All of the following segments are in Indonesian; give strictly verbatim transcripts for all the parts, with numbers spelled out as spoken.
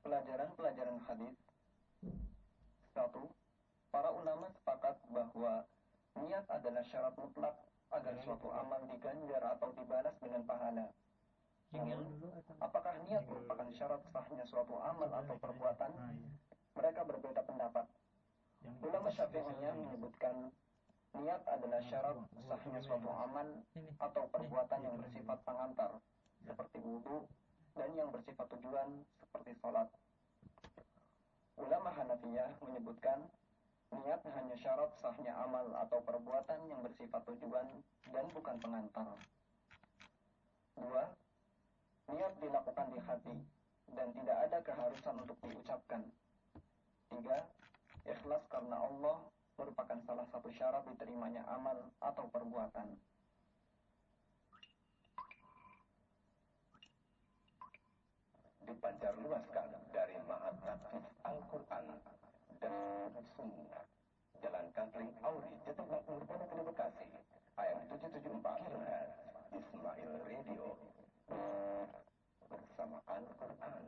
Pelajaran-pelajaran hadis. Satu, para ulama sepakat bahwa niat adalah syarat mutlak agar suatu amal diganjar atau dibalas dengan pahala. Namun, apakah niat merupakan syarat sahnya suatu amal atau perbuatan? Mereka berbeda pendapat. Ulama Syafi'iyah menyebutkan niat adalah syarat sahnya suatu amal atau perbuatan yang bersifat pengantar, seperti wudu, dan yang bersifat tujuan, seperti sholat. Ulama Hanafiyah menyebutkan niat hanya syarat sahnya amal atau perbuatan yang bersifat tujuan dan bukan pengantar. Dua, niat dilakukan di hati dan tidak ada keharusan untuk diucapkan. Tiga, ikhlas karena Allah merupakan salah satu syarat diterimanya amal atau perbuatan. Dipancarluaskan dari Ma'had Tahfiz Al-Quran dan Sunnah, Jalan Kangkling Auri, Jatuh Makmur, Pondok Gede Bekasi, A M tujuh tujuh empat kilohertz, Ismail Radio, bersama Al-Quran.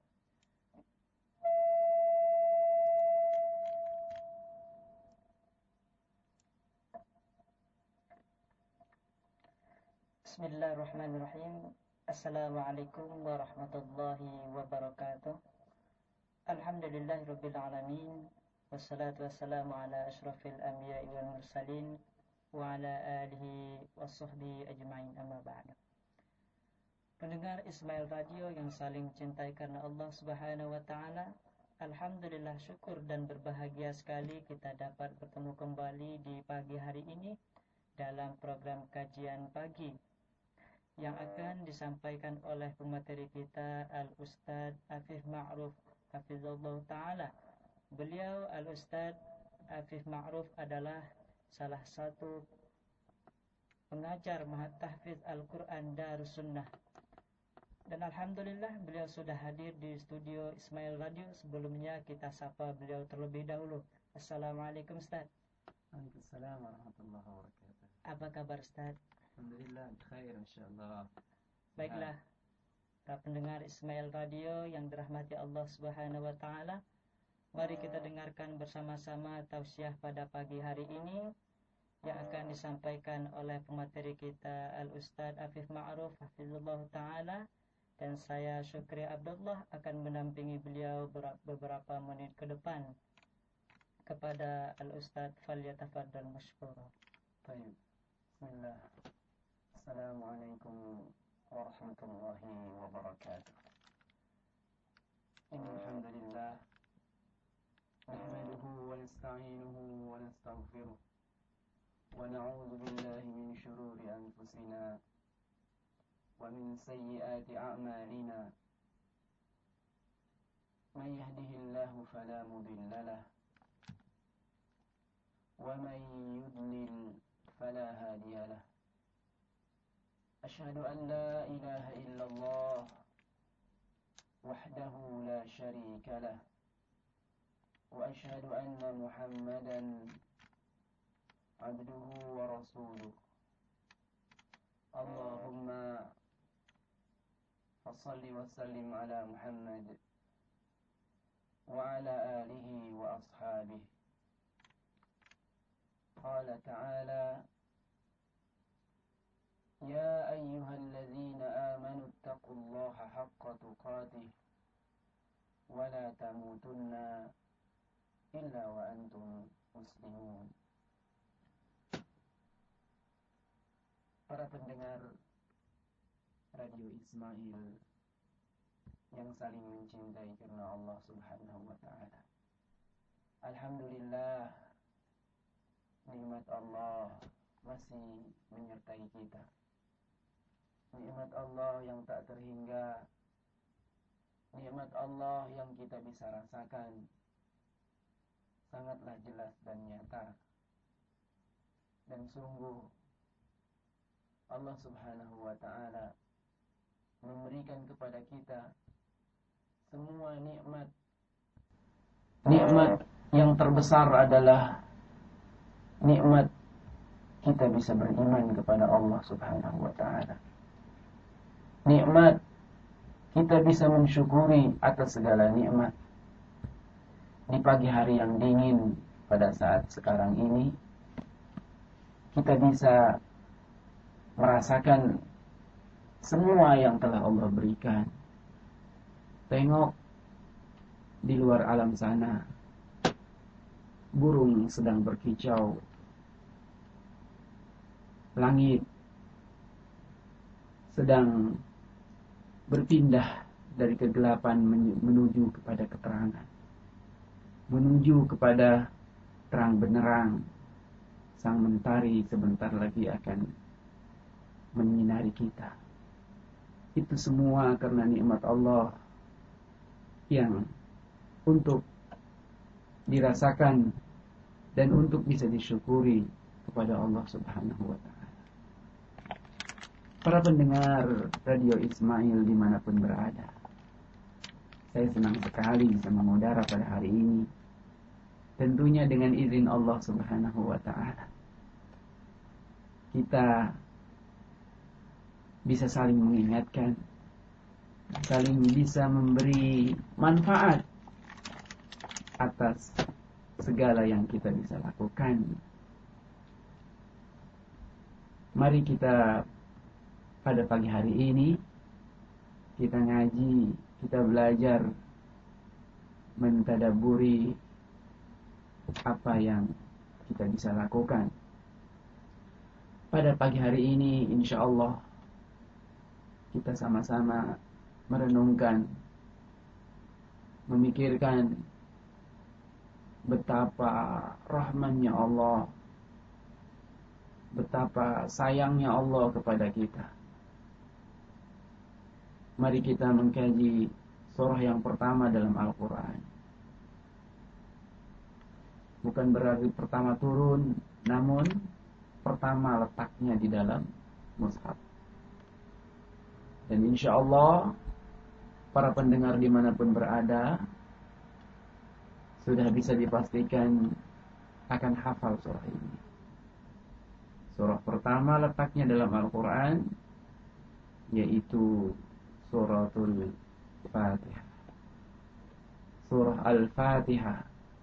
Bismillahirrahmanirrahim. Assalamualaikum warahmatullahi wabarakatuh. Alhamdulillahirabbil alamin. Wassalatu wassalamu ala asyrafil anbiya'i wal mursalin wa ala alihi wassuhbihi ajma'in, amma ba'du. Pendengar Ismail Radio yang saling cintai karena Allah Subhanahu wa taala, alhamdulillah, syukur dan berbahagia sekali kita dapat bertemu kembali di pagi hari ini dalam program kajian pagi yang akan disampaikan oleh pemateri kita Al-Ustadz Afif Ma'ruf Hafizallahu Ta'ala. Beliau Al-Ustadz Afif Ma'ruf adalah salah satu pengajar Ma'had Tahfiz Al-Quran Darus Sunnah. Dan alhamdulillah beliau sudah hadir di studio Ismail Radio. Sebelumnya kita sapa beliau terlebih dahulu. Assalamualaikum Ustadz. Waalaikumsalam warahmatullahi wabarakatuh. Apa kabar Ustadz? Alhamdulillah, khair insyaallah. Baiklah, para pendengar Ismail Radio yang dirahmati Allah Subhanahu wa taala, mari kita dengarkan bersama-sama tausiah pada pagi hari ini yang akan disampaikan oleh pemateri kita Al-Ustadz Afif Ma'ruf Hafizullah Ta'ala, dan saya Syukri Abdullah akan mendampingi beliau beberapa menit ke depan. Kepada Al-Ustadz, falyatafaddal mashkura. Baik. Bismillah. Assalamualaikum warahmatullahi wabarakatuh. Innal hamdalillah nahmaduhu wa nasta'inuhu wa nastaghfiruh wa na'udzu billahi min shururi anfusina wa min sayyiati a'malina. Man yahdihillahu fala mudilla lahu wa man yudlil fala hadiya lahu. أشهد أن لا إله إلا الله وحده لا شريك له وأشهد أن محمدا عبده ورسوله. اللهم فصل وسلم على محمد وعلى آله وأصحابه. قال تعالى: يا أيها الذين آمنوا اتقوا الله حق تقاته ولا تموتن إلا وأنتم مسلمون. Para pendengar Radio Ismail yang saling mencintai karena Allah Subhanahu wa taala, alhamdulillah, nikmat Allah masih menyertai kita. Nikmat Allah yang tak terhingga, nikmat Allah yang kita bisa rasakan sangatlah jelas dan nyata. Dan sungguh Allah Subhanahu wa ta'ala memberikan kepada kita semua nikmat. Nikmat yang terbesar adalah nikmat kita bisa beriman kepada Allah Subhanahu wa ta'ala. Nikmat kita bisa mensyukuri atas segala nikmat. Di pagi hari yang dingin pada saat sekarang ini, kita bisa merasakan semua yang telah Allah berikan. Tengok di luar alam sana, burung sedang berkicau, langit sedang berpindah dari kegelapan menuju kepada keterangan, menuju kepada terang benderang. Sang mentari sebentar lagi akan menyinari kita. Itu semua karena nikmat Allah yang untuk dirasakan dan untuk bisa disyukuri kepada Allah Subhanahu wa ta'ala. Para pendengar Radio Ismail dimanapun berada, saya senang sekali bisa mengudara pada hari ini, tentunya dengan izin Allah Subhanahu wa ta'ala. Kita bisa saling mengingatkan, saling bisa memberi manfaat atas segala yang kita bisa lakukan. Mari kita pada pagi hari ini kita ngaji, kita belajar mentadaburi apa yang kita bisa lakukan. Pada pagi hari ini insya Allah kita sama-sama merenungkan, memikirkan betapa rahmannya Allah, betapa sayangnya Allah kepada kita. Mari kita mengkaji surah yang pertama dalam Al-Quran. Bukan berarti pertama turun, namun pertama letaknya di dalam mushaf. Dan insya Allah para pendengar dimanapun berada sudah bisa dipastikan akan hafal surah ini. Surah pertama letaknya dalam Al-Quran yaitu Suratul Fatihah. Surah Al-Fatihah.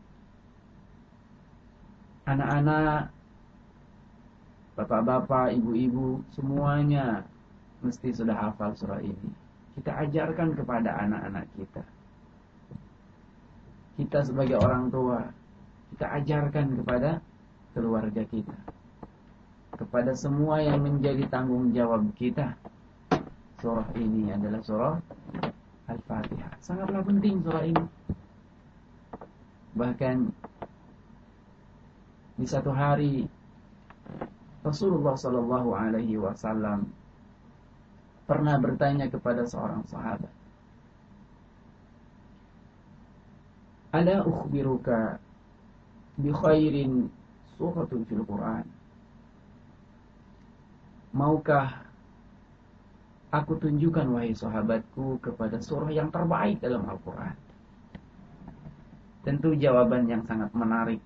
Anak-anak, bapak-bapak, ibu-ibu, semuanya mesti sudah hafal surah ini. Kita ajarkan kepada anak-anak kita. Kita sebagai orang tua, kita ajarkan kepada keluarga kita, kepada semua yang menjadi tanggung jawab kita. Surah ini adalah surah Al-Fatihah. Sangatlah penting surah ini. Bahkan di satu hari Rasulullah Shallallahu Alaihi Wasallam pernah bertanya kepada seorang sahabat, "Ala ukhbiruka bi khairin suratin fil Quran?" Maukah aku tunjukkan wahai sahabatku kepada surah yang terbaik dalam Al-Quran? Tentu jawaban yang sangat menarik.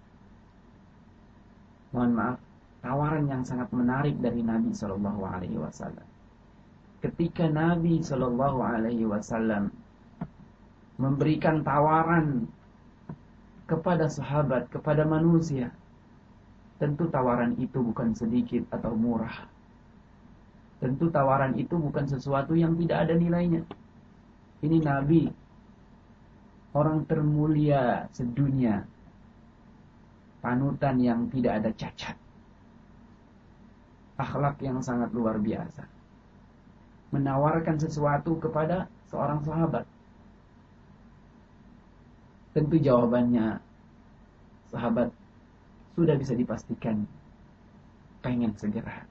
Mohon maaf, tawaran yang sangat menarik dari Nabi Shallallahu Alaihi Wasallam. Ketika Nabi Shallallahu Alaihi Wasallam memberikan tawaran kepada sahabat, kepada manusia, tentu tawaran itu bukan sedikit atau murah. Tentu tawaran itu bukan sesuatu yang tidak ada nilainya. Ini Nabi, orang termulia sedunia, panutan yang tidak ada cacat, akhlak yang sangat luar biasa, menawarkan sesuatu kepada seorang sahabat. Tentu jawabannya sahabat sudah bisa dipastikan pengen segera.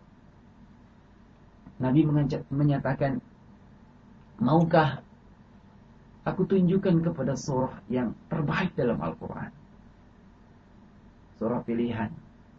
Nabi menyatakan, maukah aku tunjukkan kepada surah yang terbaik dalam Al-Quran? Surah pilihan.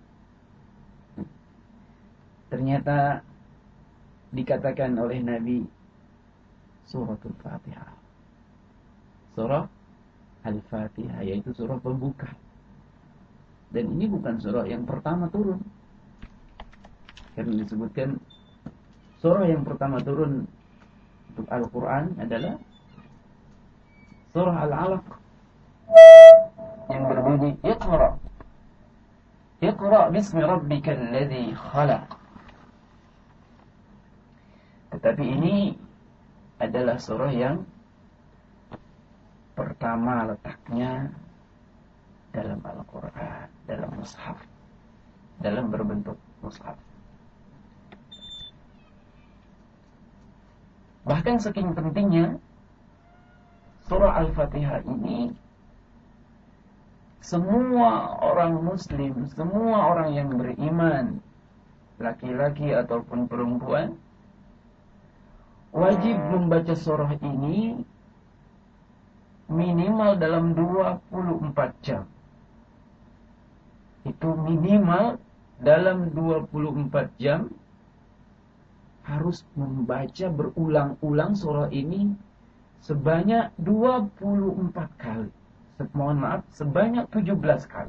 Ternyata dikatakan oleh Nabi Suratul Fatihah. Surah Al-Fatihah, yaitu surah pembuka. Dan ini bukan surah yang pertama turun. Karena disebutkan surah yang pertama turun untuk Al-Quran adalah surah Al-Alaq yang berbunyi Iqra Iqra bismi rabbikal ladzi khalaq. Tetapi ini adalah surah yang pertama letaknya dalam Al-Quran, dalam mushaf, dalam berbentuk mushaf. Bahkan saking pentingnya surah Al-Fatihah ini, semua orang muslim, semua orang yang beriman, laki-laki ataupun perempuan, wajib membaca surah ini minimal dalam dua puluh empat jam. Itu minimal dalam dua puluh empat jam harus membaca berulang-ulang surah ini sebanyak dua puluh empat kali. Mohon maaf, sebanyak tujuh belas kali.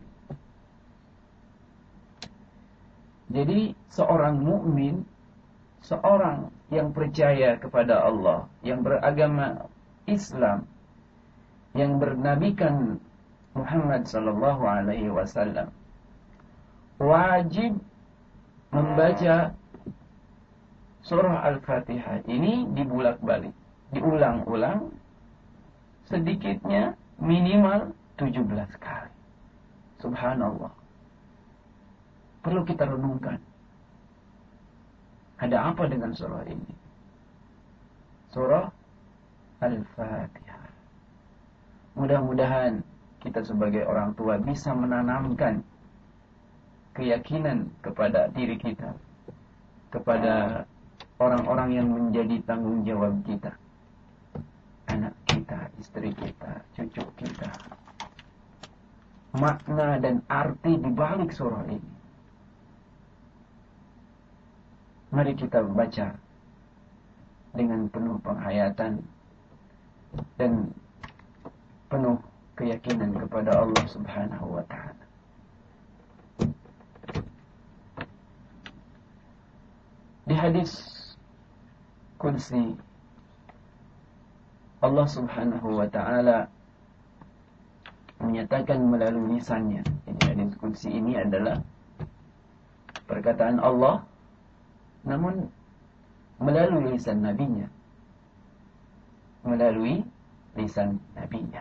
Jadi seorang mukmin, seorang yang percaya kepada Allah, yang beragama Islam, yang bernabikan Muhammad sallallahu alaihi wasallam, wajib membaca surah Al-Fatihah ini dibulak-balik, diulang-ulang, sedikitnya minimal tujuh belas kali. Subhanallah. Perlu kita renungkan. Ada apa dengan surah ini? Surah Al-Fatihah. Mudah-mudahan kita sebagai orang tua bisa menanamkan keyakinan kepada diri kita, kepada orang-orang yang menjadi tanggung jawab kita, anak kita, istri kita, cucu kita, makna dan arti di balik surah ini. Mari kita baca dengan penuh penghayatan dan penuh keyakinan kepada Allah Subhanahu wa ta'ala. Di hadis Qudsi, Allah Subhanahu wa ta'ala menyatakan melalui lisannya. Jadi hadis Qudsi ini adalah perkataan Allah, namun melalui lisan nabinya. Melalui lisan nabinya.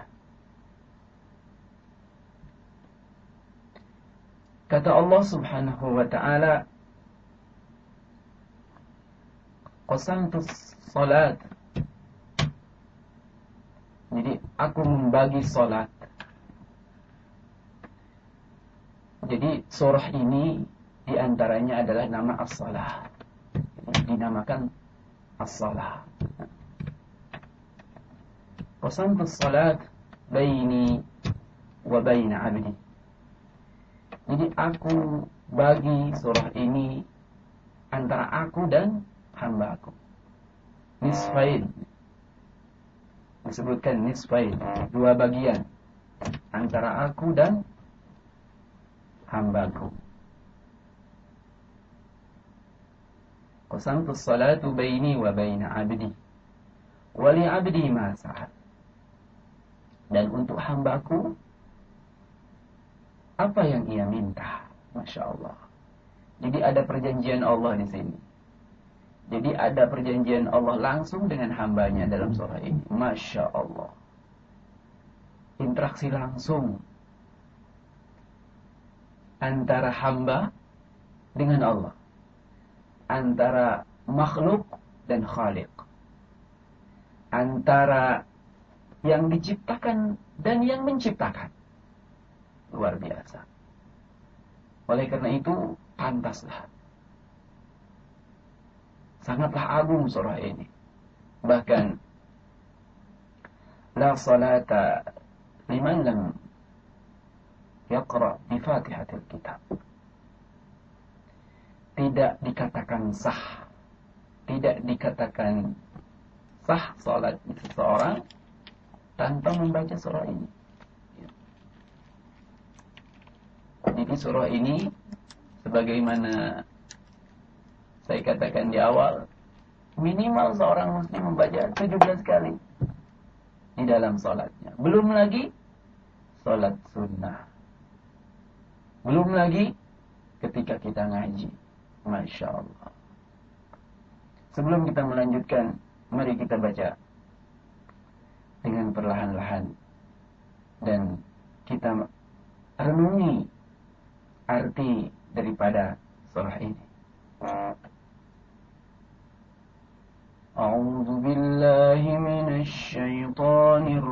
Kata Allah Subhanahu wa ta'ala, qasamtus salat. Jadi aku membagi salat. Jadi surah ini diantaranya adalah nama as-salah. Dinamakan as-salah. Qasamtus salat baini wa baina 'abdi. Jadi aku bagi surah ini antara aku dan hamba aku. Nisfain. Disebutkan nisfain, dua bagian antara aku dan hambaku. Qasamtus salatu baini wa baina 'abdi wa li 'abdi ma sa'al. Dan untuk hambaku apa yang ia minta. Masya Allah. Jadi ada perjanjian Allah di sini. Jadi ada perjanjian Allah langsung dengan hambanya dalam surah ini. Masya Allah. Interaksi langsung antara hamba dengan Allah, antara makhluk dan khaliq, antara yang diciptakan dan yang menciptakan. Luar biasa. Oleh karena itu, pantaslah, sangatlah agung surah ini. Bahkan la salata liman lam yaqra bi Fatihatil Kitab. Tidak dikatakan sah, tidak dikatakan sah salat seseorang tanpa membaca surah ini. Jadi surah ini, sebagaimana saya katakan di awal, Minimal seorang muslim membaca tujuh belas kali di dalam salatnya. Belum lagi salat sunnah. Belum lagi ketika kita ngaji. Masya Allah. Sebelum kita melanjutkan, mari kita baca dengan perlahan-lahan dan kita renungi arti daripada surah ini. A'udzu billahi minasy syaithanir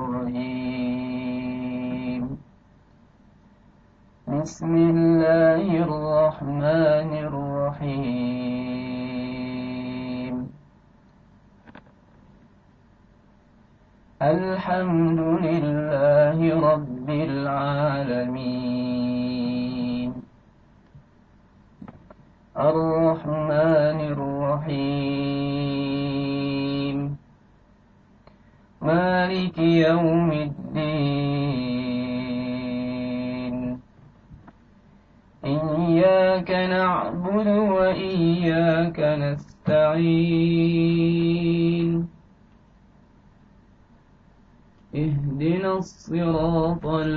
rajim. Bismillahirrahmanirrahim. Alhamdulillahi rabbil alamin. Ar-Rahmanir Rahim. Maliki yaumiddin. Iyyaka na'budu wa iyyaka nasta'in. Ihdinas siratal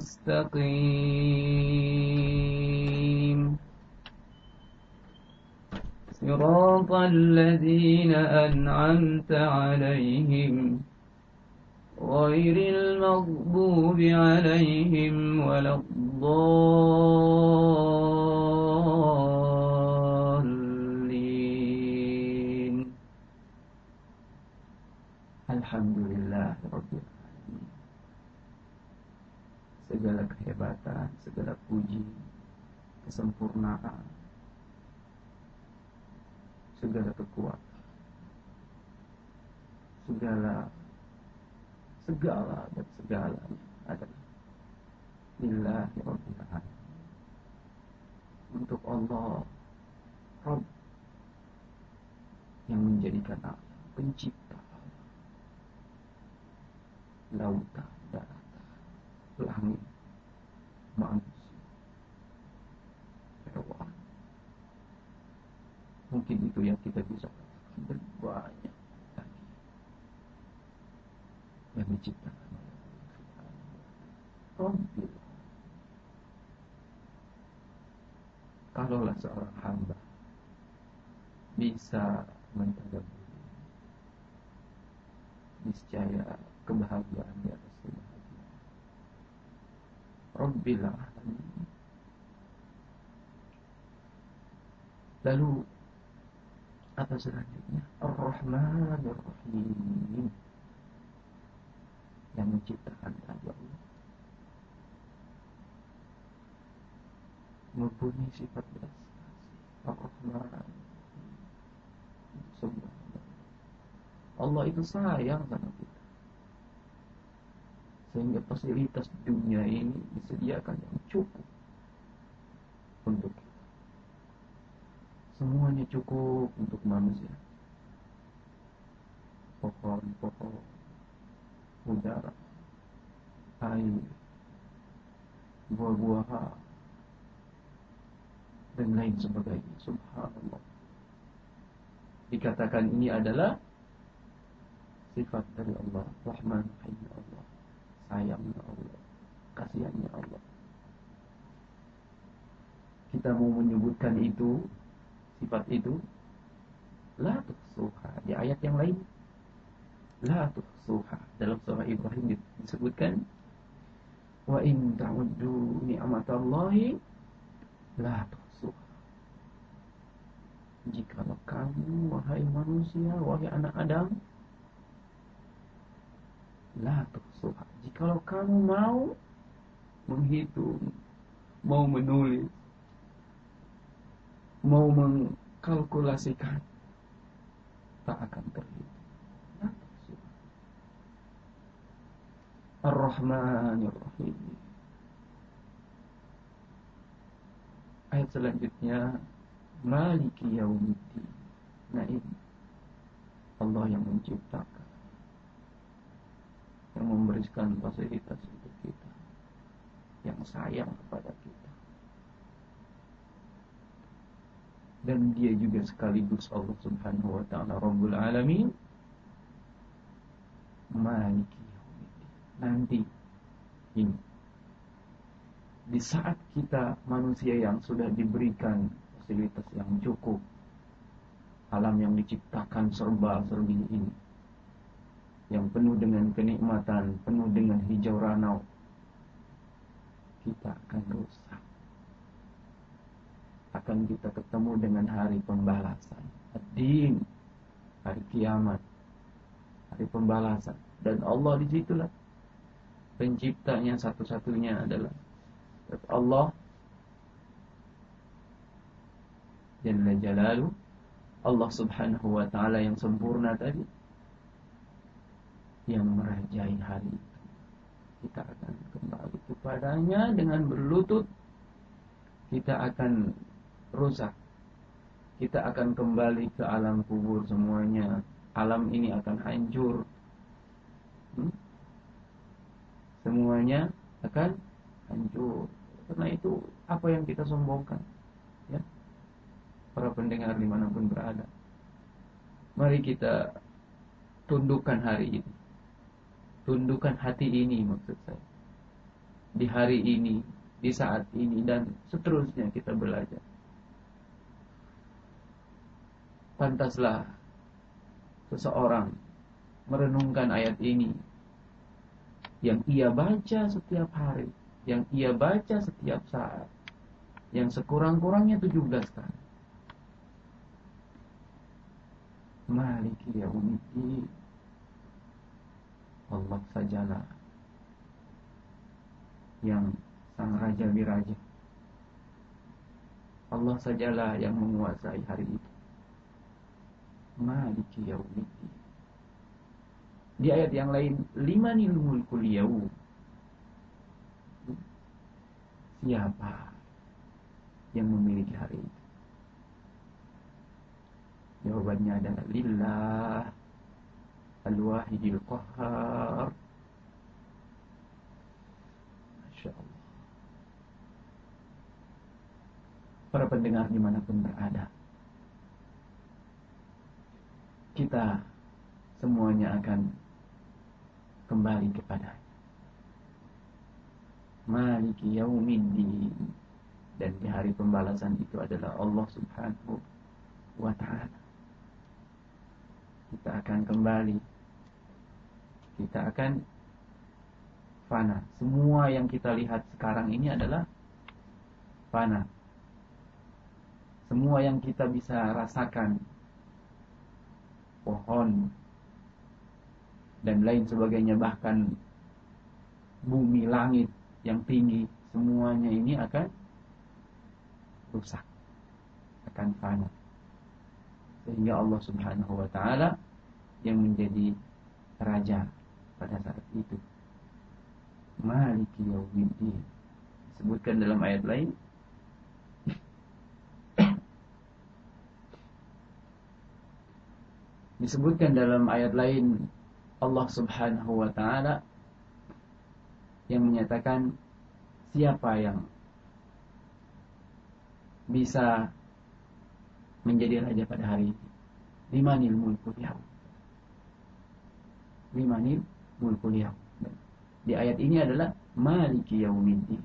mustaqim. صراط الذين أنعمت عليهم غير المغضوب عليهم ولا الضالين. Alhamdulillah Rabbil Alamin. Segala kehebatan, segala puji, kesempurnaan, segala kekuatan, segala segala dan segalanya adalah lillahi rabbil alamin. Untuk Allah Rabb yang menjadikan alam, pencipta alam, lautan, daratan, langit, manusia, hewan. Mungkin itu yang kita bisa katakan, dan banyak lagi yang diciptakan oleh Allah. Kalaulah seorang hamba bisa mentadabburi, niscaya kebahagiaan di atas kebahagiaan. Rabbil alamin. Lalu apa selanjutnya? Ar-Rahmanir Rahim, yang menciptakan tadi Allah, mempunyai sifat belas kasih. Ar-Rahman, subhanallah, Allah itu sayang sama kita, sehingga fasilitas dunia ini disediakan yang cukup untuk kita. Semuanya cukup untuk manusia. Pohon-pohon, udara, air, buah-buahan, dan lain sebagainya. Subhanallah. Dikatakan ini adalah sifat dari Allah. Rahman, Rahim Allah, sayangnya Allah, kasihannya Allah. Kita mau menyebutkan itu, sifat itu, la tuhsuha. Di ayat yang lain, la tuhsuha. Dalam surah Ibrahim disebutkan, wa in ta'uddu ni'matallahi la tuhsuha. Jikalau kamu, wahai manusia, wahai anak Adam, la tuhsuha, jikalau kamu mau menghitung, mau menulis, mau mengkalkulasikan, tak akan terhitung. Ar-Rahmanir Rahim. Ayat selanjutnya, Maliki Yaumiddin. Nah ini Allah yang menciptakan, yang memberikan fasilitas untuk kita, yang sayang kepada kita, dan dia juga sekaligus Allah Subhanahu wa taala Rabbul Alamin, Maliki Yaumiddin. Nanti ini di saat kita manusia yang sudah diberikan fasilitas yang cukup, alam yang diciptakan serba-serbi ini, yang penuh dengan kenikmatan, penuh dengan hijau ranau, kita akan rusak. Akan kita ketemu dengan hari pembalasan, ad-din, hari kiamat, hari pembalasan. Dan Allah disitulah penciptanya satu-satunya adalah Allah Jalla Jalaluh, Allah Subhanahu wa ta'ala yang sempurna tadi, yang merajai hari itu. Kita akan kembali kepadanya dengan berlutut. Kita akan rusak. Kita akan kembali ke alam kubur semuanya. Alam ini akan hancur. Hmm? Semuanya akan hancur. Karena itu apa yang kita sombongkan, ya, para pendengar dimanapun berada, mari kita tundukkan hari ini, tundukkan hati ini, maksud saya, di hari ini, di saat ini, dan seterusnya kita belajar. Pantaslah seseorang merenungkan ayat ini yang ia baca setiap hari, yang ia baca setiap saat, yang sekurang-kurangnya tujuh belas kali. Maliki Yaumiddin. Allah sajalah yang sang raja biraja. Allah sajalah yang menguasai hari itu. Maliki Yaumiddin. Di ayat yang lain, limanil mulkul yaum. Siapa yang memiliki hari itu? Jawabannya adalah lillah al-wahidil qahhar. Masya Allah. Para pendengar dimanapun berada, kita semuanya akan kembali kepada Maliki Yaumiddin. Dan di hari pembalasan itu adalah Allah Subhanahu wa ta'ala. Kita akan kembali, kita akan fana. Semua yang kita lihat sekarang ini adalah fana. Semua yang kita bisa rasakan, pohon dan lain sebagainya, bahkan bumi, langit yang tinggi, semuanya ini akan rusak, akan fana. Sehingga Allah Subhanahu wa ta'ala yang menjadi raja pada saat itu. Maliki Yaumiddin. Disebutkan dalam ayat lain, disebutkan dalam ayat lain Allah Subhanahu wa ta'ala yang menyatakan siapa yang bisa menjadi raja pada hari ini. Limanil mulkul yaum. Limanil mulkul yaum. Di ayat ini adalah Maliki Yaumiddin.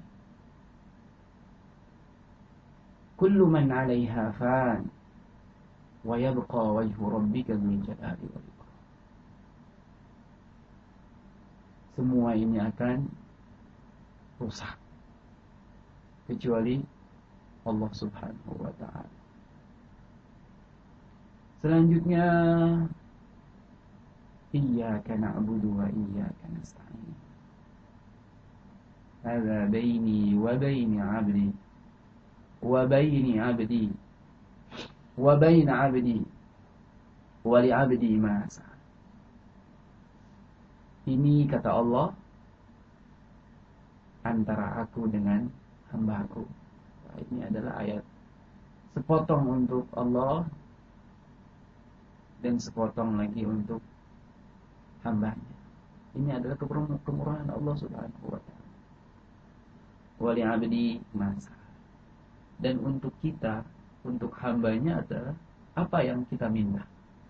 Kullu man 'alaiha fan wa yabqa wajhu rabbika dzul jalali wal ikram. Semua ini akan rusak kecuali Allah Subhanahu wa ta'ala. Selanjutnya, iyyaka na'budu wa iyyaka nasta'in. Hadza baini wa baini 'abdi wa baini 'abdi wa baina 'abdi wa li 'abdi ma sa'a. Ini kata Allah antara aku dengan hamba-Ku. Nah, ini adalah ayat sepotong untuk Allah dan sepotong lagi untuk hambanya. Ini adalah kemurahan Allah Subhanahu wa ta'ala. Wa li 'abdi ma sa'a. Dan untuk kita untuk hambanya adalah apa yang kita minta.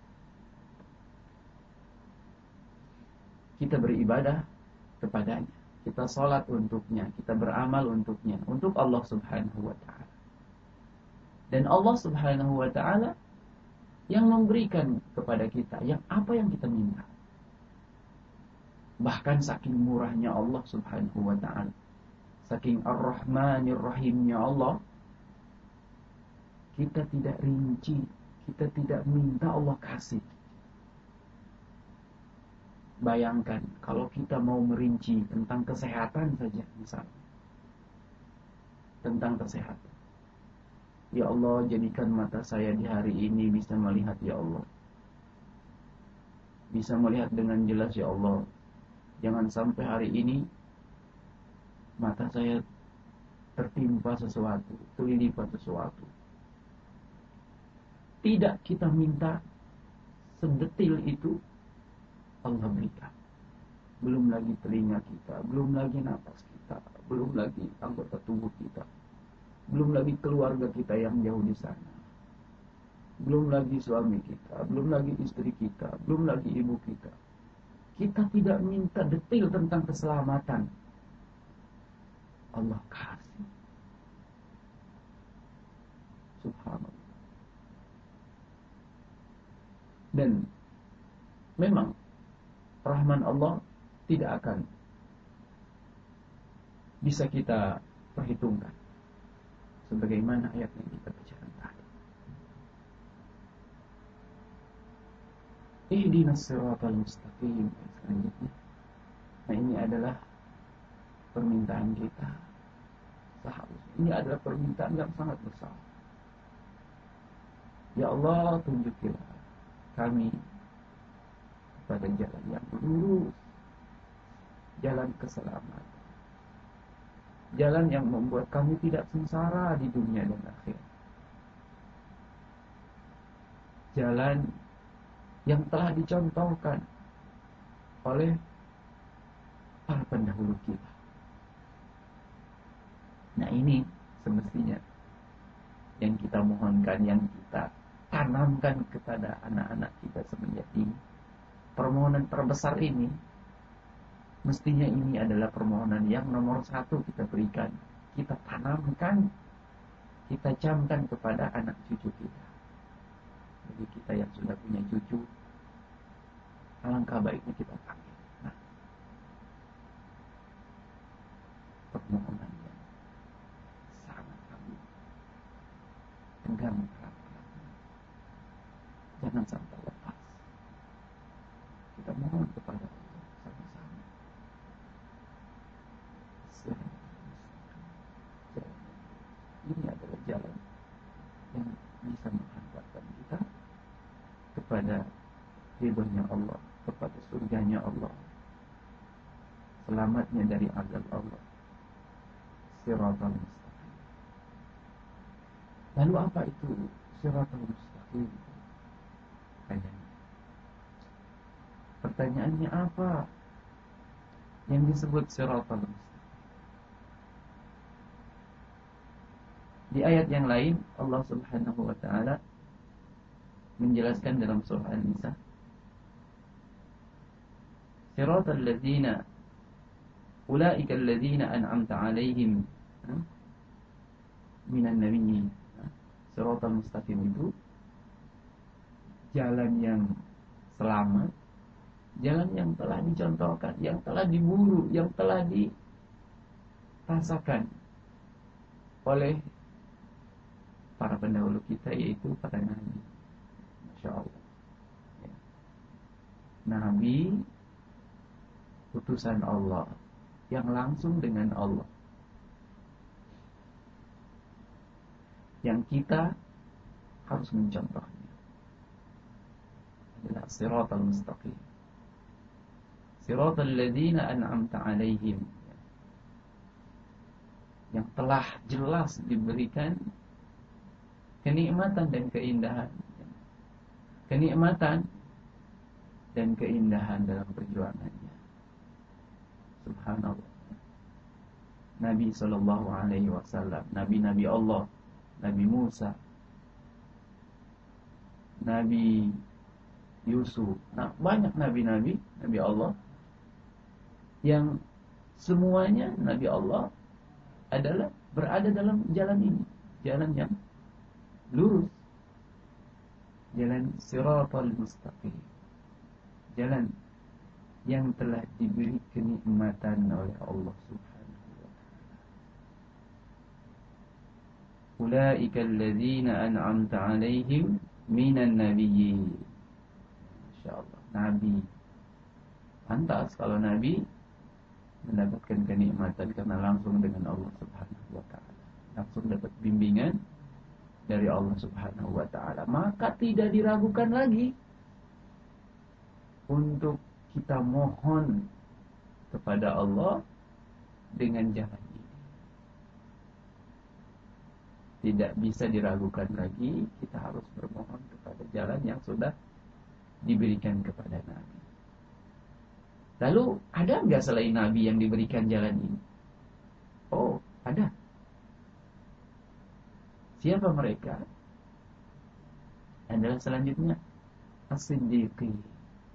Kita beribadah kepadanya, kita sholat untuknya, kita beramal untuknya, untuk Allah subhanahu wa ta'ala. Dan Allah subhanahu wa ta'ala yang memberikan kepada kita yang apa yang kita minta. Bahkan saking murahnya Allah subhanahu wa ta'ala, saking ar-Rahmanir Rahimnya Allah, kita tidak rinci, kita tidak minta Allah kasih. Bayangkan kalau kita mau merinci tentang kesehatan saja misalnya. Tentang kesehatan. Ya Allah, jadikan mata saya di hari ini bisa melihat ya Allah. Bisa melihat dengan jelas ya Allah. Jangan sampai hari ini mata saya tertimpa sesuatu, terlibat sesuatu. Tidak kita minta sedetil itu, Allah berikan. Belum lagi telinga kita, belum lagi napas kita, belum lagi anggota tubuh kita, belum lagi keluarga kita yang jauh di sana, belum lagi suami kita, belum lagi istri kita, belum lagi ibu kita. Kita tidak minta detail tentang keselamatan, Allah kasih. Subhanallah. Dan memang rahman Allah tidak akan bisa kita perhitungkan, sebagaimana ayat yang kita bacakan tadi. Ihdinas siratal mustaqim. Selanjutnya, nah ini adalah permintaan kita seharusnya. Ini adalah permintaan yang sangat besar. Ya Allah, tunjukilah kami pada jalan yang lurus, jalan keselamatan, jalan yang membuat kami tidak sengsara di dunia dan akhirat, jalan yang telah dicontohkan oleh para pendahulu kita. Nah ini semestinya yang kita mohonkan, yang kita tanamkan kepada anak-anak kita semenjak ini. Permohonan terbesar ini, mestinya ini adalah permohonan yang nomor satu kita berikan, kita tanamkan, kita camkan kepada anak cucu kita. Jadi kita yang sudah punya cucu, alangkah baiknya kita panggil. Nah, permohonan yang sangat kami pegang erat-eratnya, jangan sampai lepas. Kita mohon kepada Allah sama-sama. Ini adalah jalan yang bisa menghantarkan kita kepada ridhonya Allah, kepada surganya Allah, selamatnya dari azab Allah. Siratal mustaqim. Lalu apa itu siratal mustaqim? Kayaknya pertanyaannya apa yang disebut siratal mustaqim? Di ayat yang lain Allah Subhanahu wa taala menjelaskan dalam surah An-Nisa, siratal ladzina ulaika alladzina an'amta 'alaihim minan nabiyyin. Siratal mustaqim itu jalan yang selamat, jalan yang telah dicontohkan, yang telah diburu, yang telah dirasakan oleh para pendahulu kita, yaitu para nabi. Masya Allah ya. Nabi utusan Allah yang langsung dengan Allah, yang kita harus mencontohnya, adalah siratal mustaqim, siratal ladzina an'amta 'alaihim, yang telah jelas diberikan kenikmatan dan keindahan, kenikmatan dan keindahan dalam perjuangannya. Subhanallah. Nabi sallallahu alaihi wasallam, nabi-nabi Allah, Nabi Musa, Nabi Yusuf. Nah, banyak nabi-nabi, nabi Allah yang semuanya nabi Allah adalah berada dalam jalan ini, jalan yang lurus, jalan siratal mustaqim, jalan yang telah diberi kenikmatan oleh Allah Subhanahu wa taala. Ulaika alladzina an'amta 'alaihim minan nabiyyin. Masyaallah, nabi. Pantas kalau nabi mendapatkan kenikmatan karena langsung dengan Allah Subhanahu wa taala, langsung dapat bimbingan dari Allah Subhanahu wa taala, maka tidak diragukan lagi untuk kita mohon kepada Allah dengan jalan ini. Tidak bisa diragukan lagi, kita harus bermohon kepada jalan yang sudah diberikan kepada Nabi. Lalu ada nggak selain Nabi yang diberikan jalan ini? Oh, ada. Siapa mereka? Adalah selanjutnya As-Siddiqin.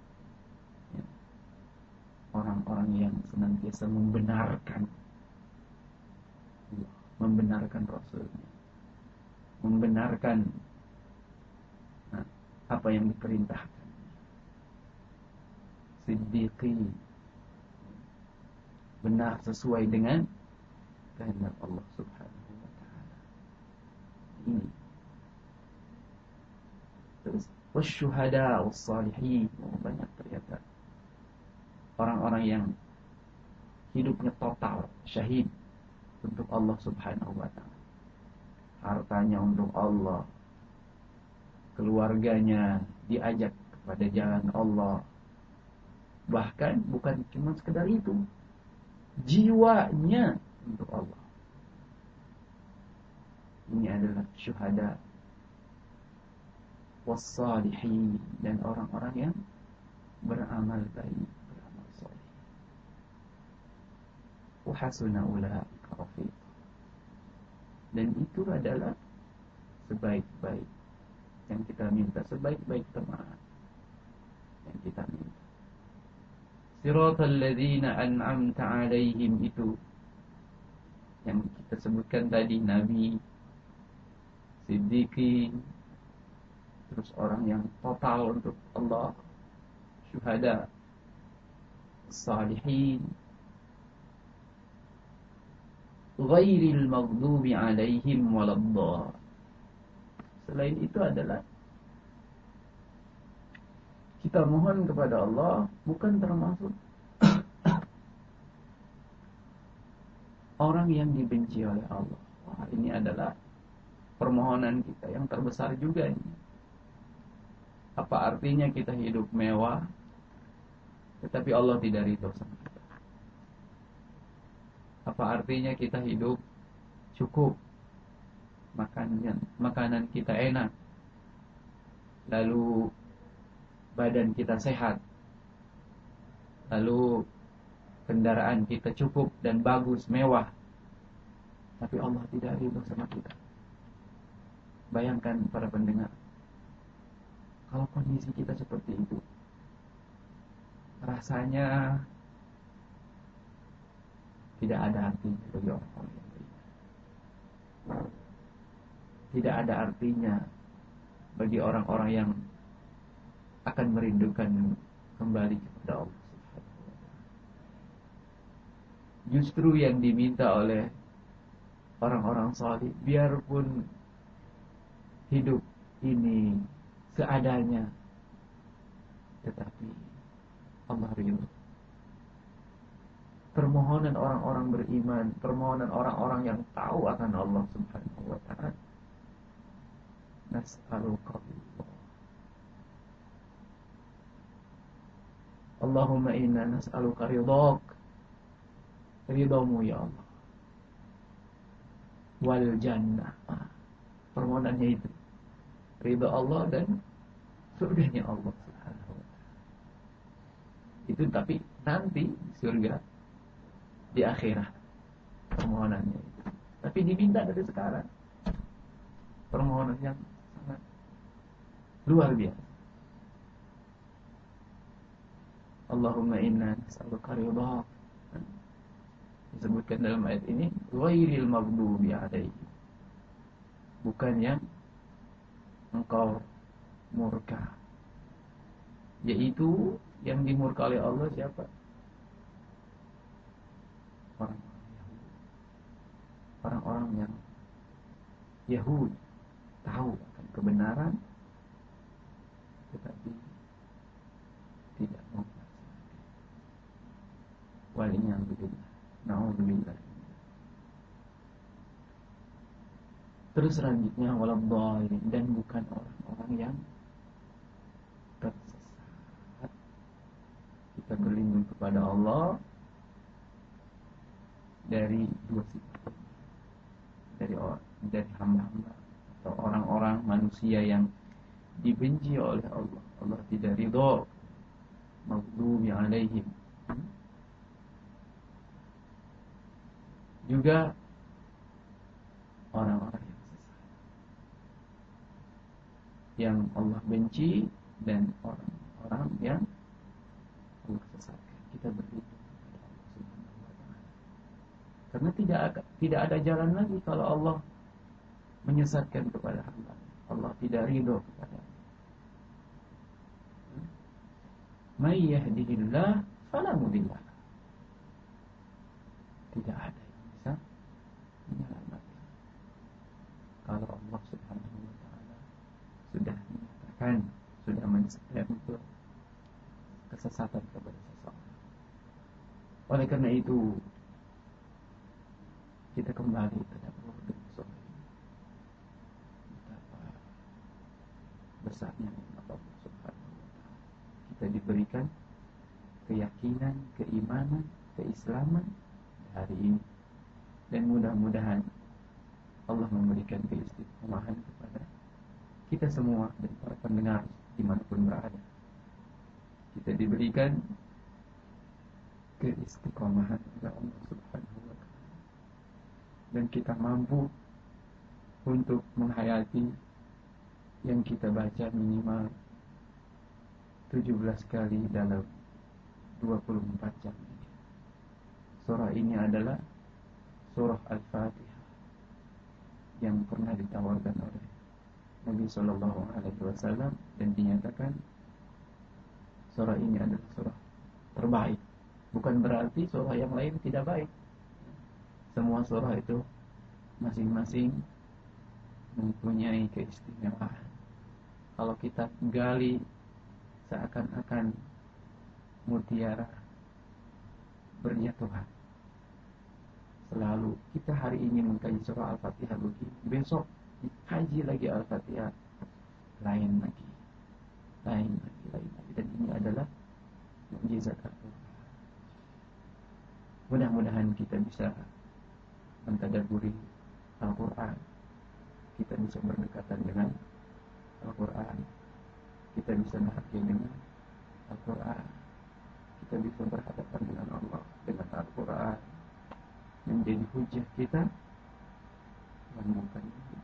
Orang-orang yang senantiasa membenarkan membenarkan Rasulnya, membenarkan nah, apa yang diperintahkan. Siddiqin, benar sesuai dengan kehendak Allah Subhanahu wa taala. Ini. Terus wasyuhada wassalihin, banyak ternyata orang-orang yang hidupnya total syahid untuk Allah Subhanahu wa taala. Hartanya untuk Allah, keluarganya diajak kepada jalan Allah. Bahkan bukan cuma sekedar itu, jiwanya untuk Allah. Ini adalah syuhada wassalihin, dan orang-orang yang beramal baik, beramal saleh. Wa hasuna ulaika rafiqa. Dan itu adalah sebaik-baik yang kita minta, sebaik-baik teman yang kita minta. Siratal ladzina an'amta 'alaihim, itu yang kita sebutkan tadi, Nabi, Siddiqin, terus orang yang total untuk Allah, syuhada, salihin, ghairil maghdubi 'alaihim waladdallin. Selain itu adalah kita mohon kepada Allah bukan termasuk orang yang dibenci oleh Allah. Wah, ini adalah permohonan kita yang terbesar juga ini. Apa artinya kita hidup mewah tetapi Allah tidak ridho sama kita? Apa artinya kita hidup cukup, makanan makanan kita enak, lalu badan kita sehat, lalu kendaraan kita cukup dan bagus, mewah, tapi Allah tidak ridho sama kita? Bayangkan para pendengar, kalau kondisi kita seperti itu, rasanya tidak ada artinya bagi orang-orang yang beriman. Tidak ada artinya bagi orang-orang yang akan merindukan kembali kepada Allah Subhanahu wa taala. Justru yang diminta oleh orang-orang salih, biarpun hidup ini seadanya, tetapi Allah ridho. Permohonan orang-orang beriman, permohonan orang-orang yang tahu akan Allah Subhanahu wa taala. Nas'aluka Allah. Allahumma inna nas'aluka ridhak, ridhamu ya Allah, wal jannah. Permohonannya itu ridha Allah dan surganya Allah Subhanahu wa taala. Itu tapi nanti surga di akhirat permohonannya itu. Tapi diminta dari sekarang. Permohonan yang sangat Luar biasa. Allahumma inna nas'aluka ridha. Disebutkan dalam ayat ini, ghairil maghdubi alaihim. Bukan yang engkau murka. Yaitu yang dimurka oleh Allah siapa? Orang-orang Yahudi. Orang-orang yang Yahudi tahu akan kebenaran tetapi tidak mau melaksanakan. Waliyadzubillah. Na'udzubillah. Terus selanjutnya waladhdallin, dan bukan orang-orang yang tersesat. Kita berlindung kepada Allah dari dua sifat, dari orang, dari hamba-hamba atau orang-orang manusia yang dibenci oleh Allah. Allah tidak ridho, maghdubi alaihim. Juga orang-orang yang sesat, yang Allah benci, dan orang-orang yang Allah sesatkan. Kita berlindung kepada Allah Subhanahu wa taala. Karena tidak ada, tidak ada jalan lagi kalau Allah menyesatkan kepada hamba. Allah tidak ridho kepada. May yahdihillah fala mudilla. Tidak ada yang bisa menyelamatkan. Kalau Allah Subhanahu wa taala sudah menyatakan, sudah menyesatkan untuk kesesatan kepada seseorang. Oleh karena itu kita kembali tadabbur dengan surah ini. Betapa besarnya nikmat Allah Subhanahu wa taala. Kita diberikan keyakinan, keimanan, keislaman hari ini, dan mudah-mudahan Allah memberikan keistiqomahan kepada kita semua dan para pendengar dimanapun berada. Kita diberikan keistiqomahan oleh Allah Subhanahu wa taala, dan kita mampu untuk menghayati yang kita baca minimal tujuh belas kali dalam dua puluh empat jam ini. Surah ini adalah surah Al-Fatihah yang pernah ditawarkan oleh Nabi Sallallahu Alaihi Wasallam, dan dinyatakan surah ini adalah surah terbaik. Bukan berarti surah yang lain tidak baik. Semua surah itu masing-masing mempunyai keistimewaan. Kalau kita gali seakan-akan mutiara berjatuhan. Selalu kita hari ini mengkaji surah Al-Fatihah begini, besok dikaji lagi Al-Fatihah lain lagi, lain lagi, lain lagi. Dan ini adalah mukjizat Al-Quran. Mudah-mudahan kita bisa mentadabburi Al-Quran, kita bisa berdekatan dengan Al-Quran, kita bisa bahagia dengan Al-Quran, kita bisa berhadapan dengan Allah dengan Al-Quran, menjadi hujah kita, dan bukan hujah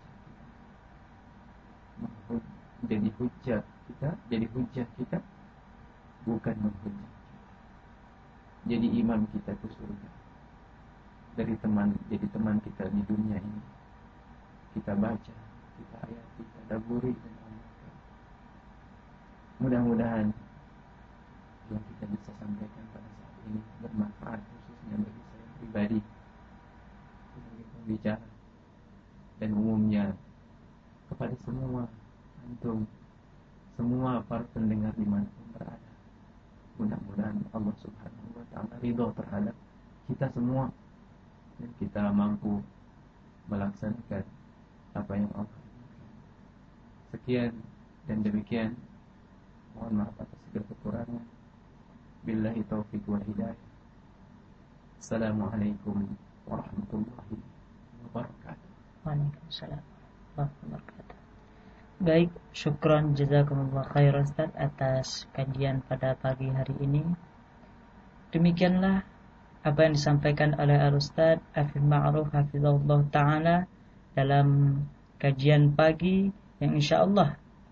kita, jadi hujah kita, jadi hujah kita, bukan menghujah kita. Jadi imam kita ke surga, dari teman, jadi teman kita di dunia ini. Kita baca, kita ayati, kita daburi dan amalkan. Mudah-mudahan yang kita bisa sampaikan pada saat ini bermanfaat, khususnya bagi saya pribadi sebagai pembicara, dan umumnya kepada semua antum, semua para pendengar dimanapun berada. Mudah-mudahan Allah Subhanahu wa ta'ala ridho terhadap kita semua, dan kita mampu melaksanakan apa yang Allah inginkan. Sekian dan demikian, mohon maaf atas segala kekurangan. Billahi taufiq wal hidayah. Assalamualaikum warahmatullahi wabarakatuh. Waalaikumsalam warahmatullahi wabarakatuh. Baik, syukran jazakumullah khair Ustaz atas kajian pada pagi hari ini. Demikianlah apa yang disampaikan oleh Al-Ustaz Afif Ma'ruf hafizahullah ta'ala dalam kajian pagi yang insyaallah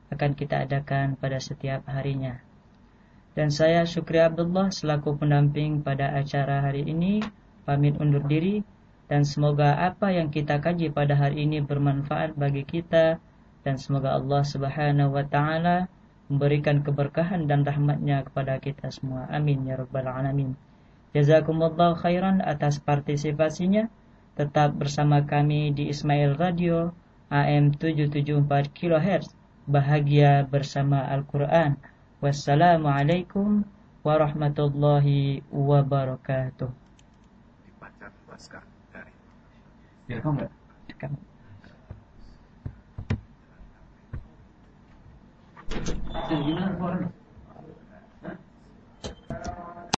akan kita adakan pada setiap harinya. Dan saya Syukri Abdullah selaku pendamping pada acara hari ini pamit undur diri, dan semoga apa yang kita kaji pada hari ini bermanfaat bagi kita, dan semoga Allah Subhanahu wa taala memberikan keberkahan dan rahmatnya kepada kita semua. Amin ya rabbal alamin. Jazakumullahu khairan atas partisipasinya. Tetap bersama kami di Ismail Radio A M tujuh tujuh empat kilohertz, bahagia bersama Al-Quran. Wassalamualaikum warahmatullahi wabarakatuh. Dibaca naskah dari. Direkam nggak? Rekam. Gimana, Pak?